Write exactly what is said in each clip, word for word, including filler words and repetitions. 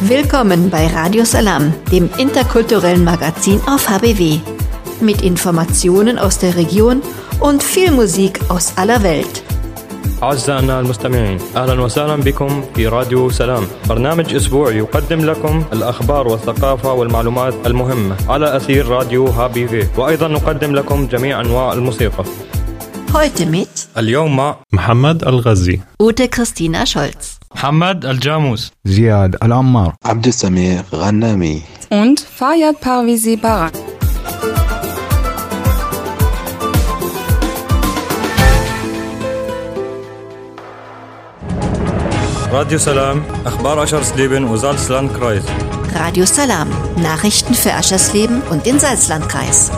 Willkommen bei Radio Salam, dem interkulturellen Magazin auf H B W. Mit Informationen aus der Region und viel Musik aus aller Welt. أعزائنا المستمعين، أهلا وسهلا بكم في راديو سلام، برنامج أسبوعي يقدم لكم الأخبار والثقافة والمعلومات المهمة على أثير راديو ها بي في، وأيضا نقدم لكم جميع أنواع الموسيقى. Heute mit اليوم مع محمد الغزي، Ute Christina Scholz, محمد الجاموس، زياد العمار، عبد السميع غنامي und Fayad Parvizi Barak. راديو سلام، أخبار Aschersleben und Salzlandkreis. Radio Salam, Nachrichten für Aschersleben und den Salzlandkreis.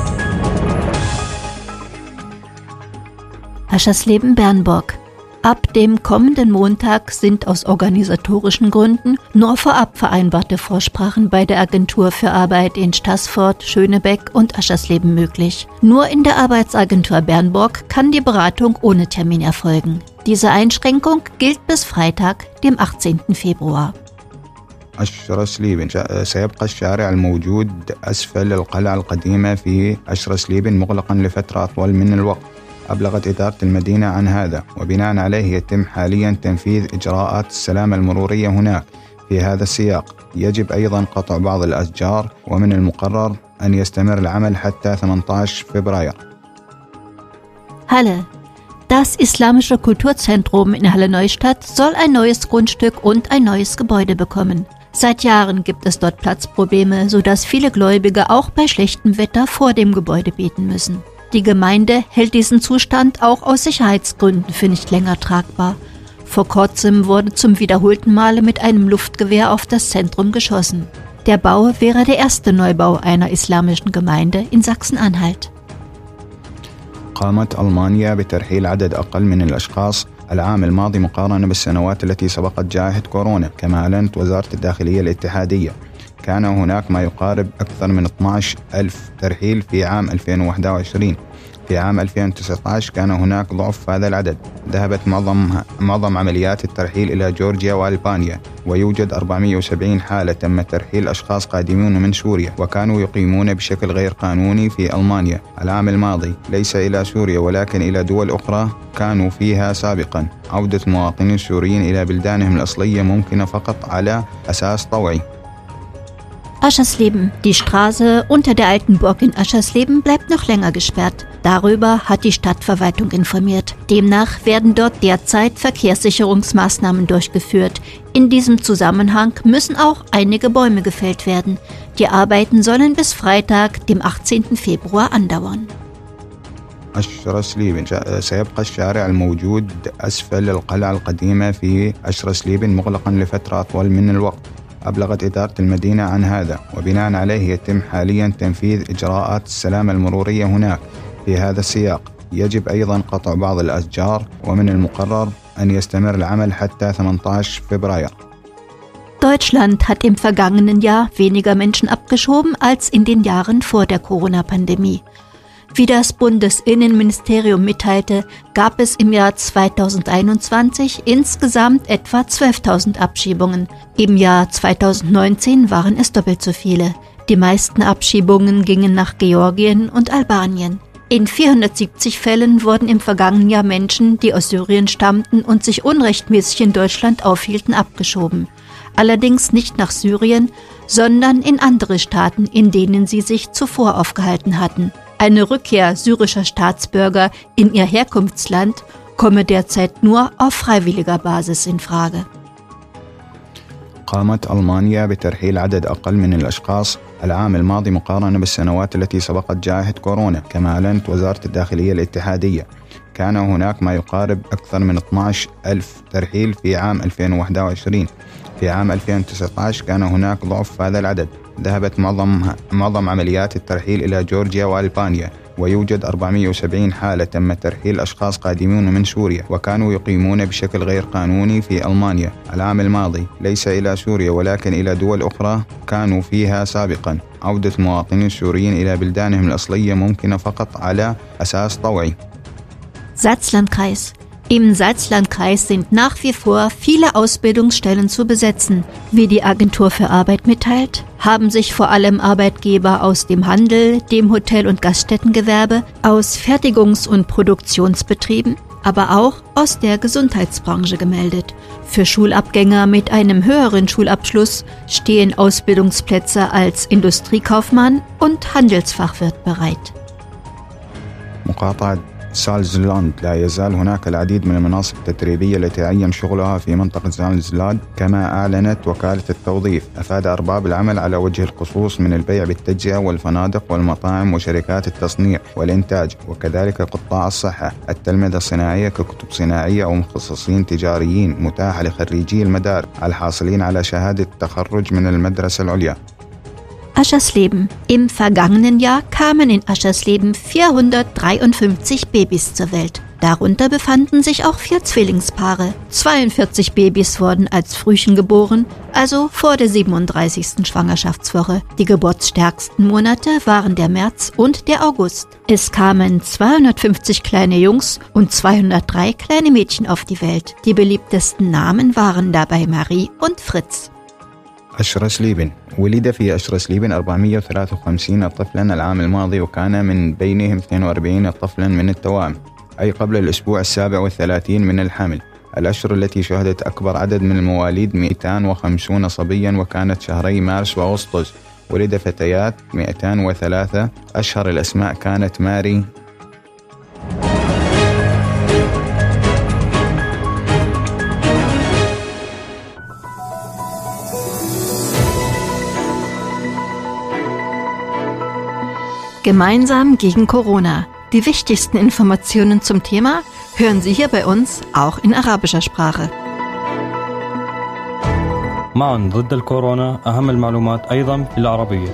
Aschersleben-Bernburg. Ab dem kommenden Montag sind aus organisatorischen Gründen nur vorab vereinbarte Vorsprachen bei der Agentur für Arbeit in Staßfurt, Schönebeck und Aschersleben möglich. Nur in der Arbeitsagentur Bernburg kann die Beratung ohne Termin erfolgen. Diese Einschränkung gilt bis Freitag, dem achtzehnten Februar. أشرسليبن سيبقى الشارع الموجود أسفل القلعة القديمة في أشرسليبن مغلقا لفترة أطول من الوقت. أبلغت إدارة المدينة عن هذا، وبناء عليه يتم حاليا تنفيذ إجراءات السلامة المرورية هناك. في هذا السياق يجب أيضا قطع بعض الأشجار، ومن المقرر أن يستمر العمل حتى ثمانية عشر فبراير. Halle. Das Islamische Kulturzentrum in Halle-Neustadt soll ein neues Grundstück und ein neues Gebäude bekommen. Seit Jahren gibt es dort Platzprobleme, sodass viele Gläubige auch bei schlechtem Wetter vor dem Gebäude beten müssen. Die Gemeinde hält diesen Zustand auch aus Sicherheitsgründen für nicht länger tragbar. Vor kurzem wurde zum wiederholten Male mit einem Luftgewehr auf das Zentrum geschossen. Der Bau wäre der erste Neubau einer islamischen Gemeinde in Sachsen-Anhalt. قامت ألمانيا بترحيل عدد أقل من الأشخاص العام الماضي مقارنة بالسنوات التي سبقت جائحة كورونا، كما أعلنت وزارة الداخلية الاتحادية. كان هناك ما يقارب أكثر من اثني عشر ألف ترحيل في عام ألفين وواحد وعشرين. في عام ألفين وتسعة عشر كان هناك ضعف هذا العدد. ذهبت معظم معظم عمليات الترحيل إلى جورجيا وألبانيا، ويوجد أربعمائة وسبعين حالة تم ترحيل أشخاص قادمون من سوريا وكانوا يقيمون بشكل غير قانوني في ألمانيا العام الماضي، ليس إلى سوريا ولكن إلى دول أخرى كانوا فيها سابقا. عودة المواطنين السوريين إلى بلدانهم الأصلية ممكنة فقط على أساس طوعي. Aschersleben. Die Straße unter der alten Burg in Aschersleben bleibt noch länger gesperrt. Darüber hat die Stadtverwaltung informiert. Demnach werden dort derzeit Verkehrssicherungsmaßnahmen durchgeführt. In diesem Zusammenhang müssen auch einige Bäume gefällt werden. Die Arbeiten sollen bis Freitag, dem achtzehnten Februar, andauern. أشرسليبن سيبقى الشارع الموجود أسفل القلعة القديمة في أشرسليبن مغلقا لفترة أطول من الوقت. أبلغت إدارة المدينة عن هذا، وبناء عليه يتم حاليا تنفيذ إجراءات السلامة المرورية هناك. في هذا السياق يجب أيضا قطع بعض الأشجار، ومن المقرر أن يستمر العمل حتى ثمانية عشر فبراير. Deutschland hat im vergangenen Jahr weniger Menschen abgeschoben als in den Jahren vor der Corona-Pandemie. Wie das Bundesinnenministerium mitteilte, gab es im Jahr zweitausendeinundzwanzig insgesamt etwa zwölftausend Abschiebungen. Im Jahr zweitausendneunzehn waren es doppelt so viele. Die meisten Abschiebungen gingen nach Georgien und Albanien. In vierhundertsiebzig Fällen wurden im vergangenen Jahr Menschen, die aus Syrien stammten und sich unrechtmäßig in Deutschland aufhielten, abgeschoben. Allerdings nicht nach Syrien, sondern in andere Staaten, in denen sie sich zuvor aufgehalten hatten. Eine Rückkehr syrischer Staatsbürger in ihr Herkunftsland komme derzeit nur auf freiwilliger Basis in Frage. قامت ألمانيا بترحيل عدد أقل من الأشخاص العام الماضي مقارنة بالسنوات التي سبقت جائحة كورونا، كما أعلنت وزارة الداخلية الاتحادية. كان هناك ما يقارب أكثر من اثني عشر ألف ترحيل في عام ألفين وواحد وعشرين. في عام ألفين وتسعة عشر كان هناك ضعف هذا العدد. ذهبت معظم معظم عمليات الترحيل إلى جورجيا وألبانيا، ويوجد أربعمائة وسبعين حالة تم ترحيل أشخاص قادمون من سوريا وكانوا يقيمون بشكل غير قانوني في ألمانيا العام الماضي، ليس إلى سوريا ولكن إلى دول أخرى كانوا فيها سابقا. عودة المواطنين السوريين إلى بلدانهم الأصلية ممكنة فقط على أساس طوعي. Salzlandkreis. Im Salzlandkreis sind nach wie vor viele Ausbildungsstellen zu besetzen. Wie die Agentur für Arbeit mitteilt, haben sich vor allem Arbeitgeber aus dem Handel, dem Hotel- und Gaststättengewerbe, aus Fertigungs- und Produktionsbetrieben, aber auch aus der Gesundheitsbranche gemeldet. Für Schulabgänger mit einem höheren Schulabschluss stehen Ausbildungsplätze als Industriekaufmann und Handelsfachwirt bereit. سالزلاند لا يزال هناك العديد من المناصب التدريبية التي عين شغلها في منطقة سالزلاند كما أعلنت وكالة التوظيف. أفاد أرباب العمل على وجه الخصوص من البيع بالتجزئة والفنادق والمطاعم وشركات التصنيع والإنتاج، وكذلك قطاع الصحة، التلمذة الصناعية ككتب صناعية أو مخصصين تجاريين متاحة لخريجي المدارس الحاصلين على شهادة التخرج من المدرسة العليا. Aschersleben. Im vergangenen Jahr kamen in Aschersleben vierhundertdreiundfünfzig Babys zur Welt. Darunter befanden sich auch vier Zwillingspaare. zweiundvierzig Babys wurden als Frühchen geboren, also vor der siebenunddreißigsten Schwangerschaftswoche. Die geburtsstärksten Monate waren der März und der August. Es kamen zweihundertfünfzig kleine Jungs und zweihundertdrei kleine Mädchen auf die Welt. Die beliebtesten Namen waren dabei Marie und Fritz. أشرسليبن. ولد في أشرسليبن أربعمائة وثلاثة وخمسين طفلا العام الماضي، وكان من بينهم اثنين وأربعين طفلا من التوأم، أي قبل الأسبوع السابع والثلاثين من الحمل. الأشهر التي شهدت أكبر عدد من المواليد مئتين وخمسين صبيا، وكانت شهري مارس وأغسطس. ولد فتيات مئتين وثلاثة. أشهر الأسماء كانت ماري. Gemeinsam gegen Corona. Die wichtigsten Informationen zum Thema hören Sie hier bei uns auch in arabischer Sprache. معا ضد الكورونا أهم المعلومات أيضا بالعربية.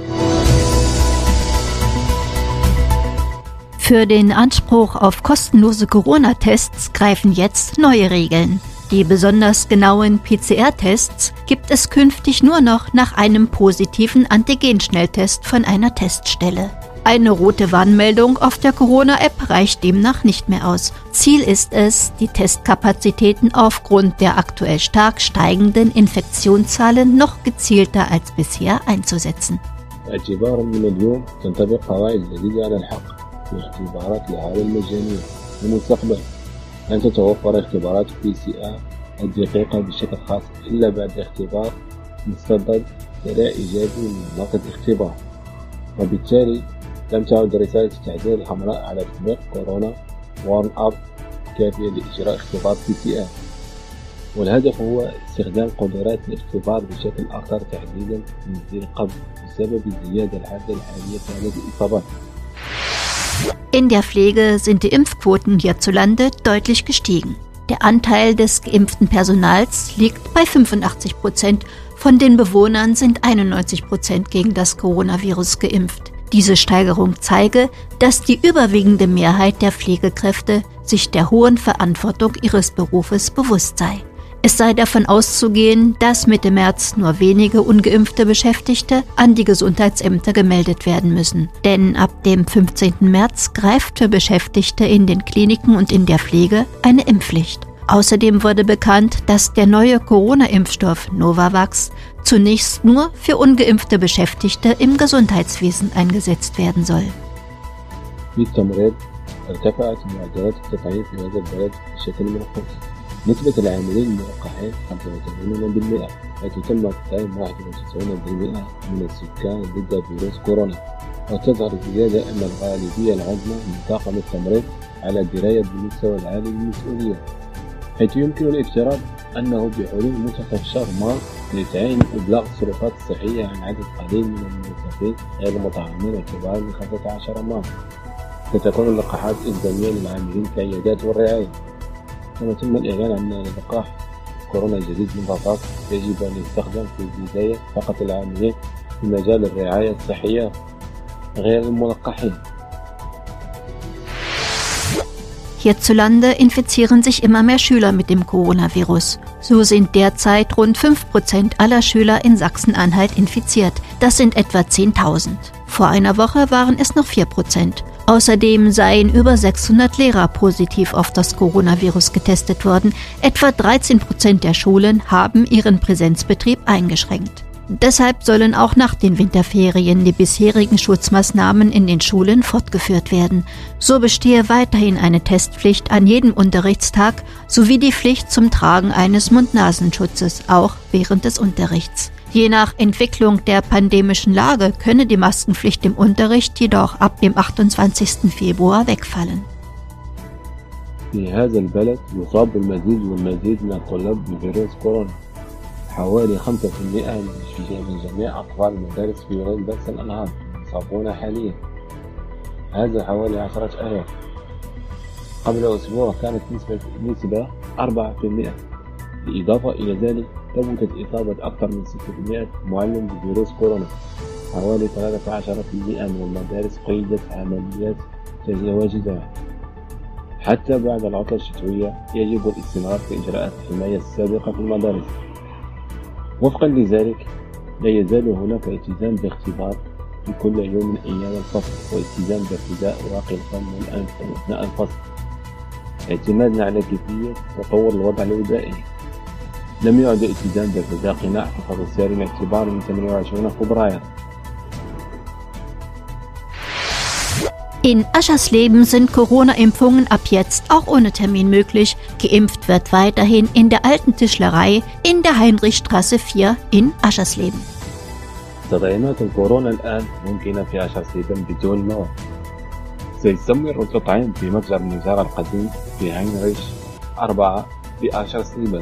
Für den Anspruch auf kostenlose Corona-Tests greifen jetzt neue Regeln. Die besonders genauen P C R-Tests gibt es künftig nur noch nach einem positiven Antigen-Schnelltest von einer Teststelle. Eine rote Warnmeldung auf der Corona-App reicht demnach nicht mehr aus. Ziel ist es, die Testkapazitäten aufgrund der aktuell stark steigenden Infektionszahlen noch gezielter als bisher einzusetzen. اعتبارا من اليوم تنطبق قواعد جديدة على الحق في اختبارات الأهالي المجانية. في المستقبل لن تتوفر اختبارات بي سي آر الدقيقة بشكل خاص إلا بعد اختبار مستند سريع إيجابي من نقطة اختبار، وبالتالي لم تعد رسالة التحذير الحمراء على تطبيق كورونا وارن أب كافية لإجراء اختبار بي سي آر. والهدف هو استخدام قدرات الاختبار بشكل أكثر تحديدا من ذي قبل بسبب الزيادة الحادة الحالية في عدد الإصابات. In der Pflege sind die Impfquoten hierzulande deutlich gestiegen. Der Anteil des geimpften Personals liegt bei fünfundachtzig Prozent. Von den Bewohnern sind einundneunzig Prozent gegen das Coronavirus geimpft. Diese Steigerung zeige, dass die überwiegende Mehrheit der Pflegekräfte sich der hohen Verantwortung ihres Berufes bewusst sei. Es sei davon auszugehen, dass Mitte März nur wenige ungeimpfte Beschäftigte an die Gesundheitsämter gemeldet werden müssen. Denn ab dem fünfzehnten März greift für Beschäftigte in den Kliniken und in der Pflege eine Impfpflicht. Außerdem wurde bekannt, dass der neue Corona-Impfstoff Novavax zunächst nur für ungeimpfte Beschäftigte im Gesundheitswesen eingesetzt werden soll. ارتفعت معدلات التطعيم في هذا البلد بشكل ملحوظ. نسبة العاملين الملقحين خمسة وثمانين بالمئة، حيث تم تطعيم واحد وتسعين بالمئة من السكان ضد فيروس كورونا. وتظهر الزيادة أن الغالبية العظمى من طاقم التمريض على دراية بالمستوى العالي للمسؤولية، حيث يمكن الافتراض أنه بحلول منتصف شهر مارس سيتعين إبلاغ السلطات الصحية عن عدد قليل من الموظفين غير المطعمين اعتبارا من خمسة عشر مارس. ستكون اللقاحات إلزامية للعاملين في العيادات والرعاية. كما تم الإعلان عن لقاح كورونا جديد من فاكس يجب أن يستخدم في البداية فقط العاملين في مجال الرعاية الصحية غير الملقحين. Hierzulande infizieren sich immer mehr Schüler mit dem Coronavirus. So sind derzeit rund fünf Prozent aller Schüler in Sachsen-Anhalt infiziert. Das sind etwa zehntausend. Vor einer Woche waren es noch vier Prozent. Außerdem seien über sechshundert Lehrer positiv auf das Coronavirus getestet worden. Etwa dreizehn Prozent der Schulen haben ihren Präsenzbetrieb eingeschränkt. Deshalb sollen auch nach den Winterferien die bisherigen Schutzmaßnahmen in den Schulen fortgeführt werden. So bestehe weiterhin eine Testpflicht an jedem Unterrichtstag sowie die Pflicht zum Tragen eines Mund-Nasenschutzes, auch während des Unterrichts. Je nach Entwicklung der pandemischen Lage könne die Maskenpflicht im Unterricht jedoch ab dem achtundzwanzigsten Februar wegfallen. في هذا البلد يصاب المزيد والمزيد من الطلاب بفيروس كورونا. حوالي خمسة بالمئة من جميع أطفال المدارس في ولاد بأس الأنهار يصابون حاليا. هذا حوالي عشرة آلاف. قبل أسبوع كانت نسبة نسبة أربعة بالمئة. بالإضافة إلى ذلك ثبتت إصابة أكثر من ستة بالمئة معلم بفيروس كورونا. حوالي ثلاثة عشر بالمئة من المدارس قيدت عمليات تواجدها. حتى بعد العطلة الشتوية يجب الاستمرار في إجراءات الحماية السابقة في المدارس. وفقا لذلك لا يزال هناك التزام باختبار في كل يوم من أيام الفصل والتزام بارتداء واقي الفم والأنف أثناء الفصل اعتمادا على كيفية تطور الوضع الوبائي. لم يعد الالتزام بارتداء قناع فقط السير الاعتبار من ثمانية وعشرين فبراير. In Aschersleben sind Corona-Impfungen ab jetzt auch ohne Termin möglich. Geimpft wird weiterhin in der alten Tischlerei in der Heinrichstraße vier in Aschersleben. تطعيمات الكورونا الآن ممكنة في أشرسليبن بدون موعد. سيستمر التطعيم في متجر النزار القديم في هاينريش أربعة في أشرسليبن.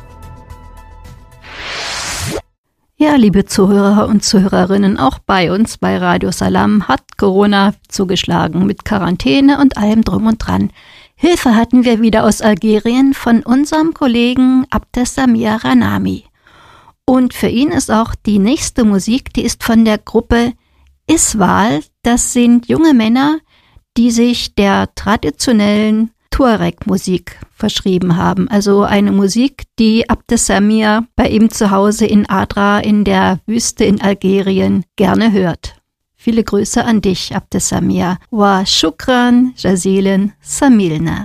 Ja, liebe Zuhörer und Zuhörerinnen, auch bei uns bei Radio Salam hat Corona zugeschlagen mit Quarantäne und allem drum und dran. Hilfe hatten wir wieder aus Algerien von unserem Kollegen Abdessamir Ranami. Und für ihn ist auch die nächste Musik, die ist von der Gruppe Iswal. Das sind junge Männer, die sich der traditionellen Tuareg-Musik verschrieben haben. Also eine Musik, die Abdessamir bei ihm zu Hause in Adra in der Wüste in Algerien gerne hört. Viele Grüße an dich, Abdessamir. Wa shukran jazilan samilna.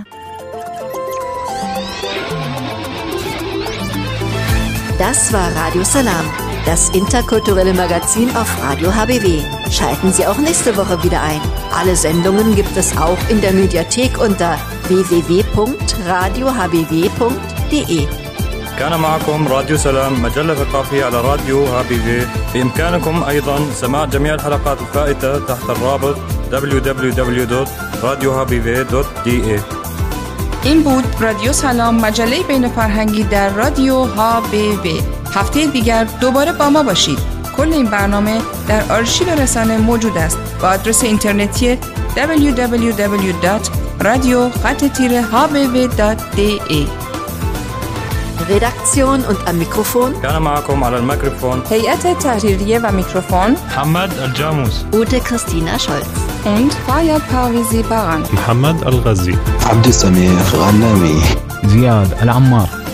Das war Radio Salam, das interkulturelle Magazin auf Radio H B W. Schalten Sie auch nächste Woche wieder ein. Alle Sendungen gibt es auch in der Mediathek unter w w w punkt radio h b w punkt d e. كان معكم راديو سلام مجلة ثقافية على راديو ها بي في. بإمكانكم أيضا سماع جميع الحلقات الفائتة تحت الرابط دبلیو دبلیو دبلیو دات رادیو ها بی وی دات دی ای. این بود رادیو سلام، مجله بین فرهنگی در رادیو ها بی وی. هفته دیگر دوباره با ما باشید. کل این برنامه در آرشیو رسانه موجود است با آدرس اینترنتی دبلیو دبلیو دبلیو دات رادیو خط تیره ها بی وی دات دی ای. Redaktion und am Mikrofon كان معكم على الميكروفون هيئت تحريرية و میکروفون محمد الجاموس Ute Christina Scholz und Fayad Parvizi Baran. محمد الغزي عبد السميع غنامي زياد العمار